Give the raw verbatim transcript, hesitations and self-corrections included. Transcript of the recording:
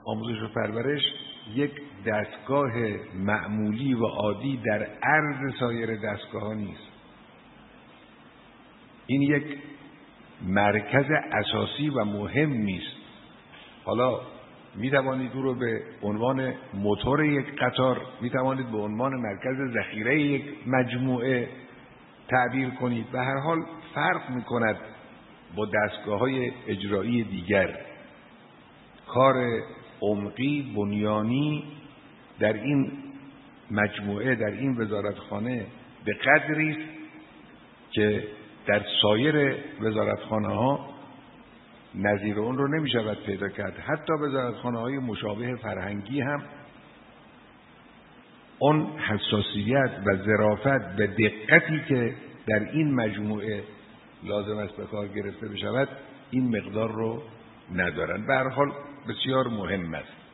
آموزش و پرورش یک دستگاه معمولی و عادی در عرض سایر دستگاه ها نیست. این یک مرکز اساسی و مهمی است. حالا می توانید او رو به عنوان موتور یک قطار، می توانید به عنوان مرکز ذخیره یک مجموعه تعبیر کنید. به هر حال فرق می کند با دستگاه های اجرایی دیگر. کار عمقی بنیانی در این مجموعه، در این وزارتخانه به قدری است که در سایر وزارتخانه ها نظیر اون رو نمی شود پیدا کرد. حتی وزارتخانه های مشابه فرهنگی هم اون حساسیت و ظرافت و دقتی که در این مجموعه لازم است به کار گرفته بشود این مقدار رو ندارند. به هر حال بسیار مهم است.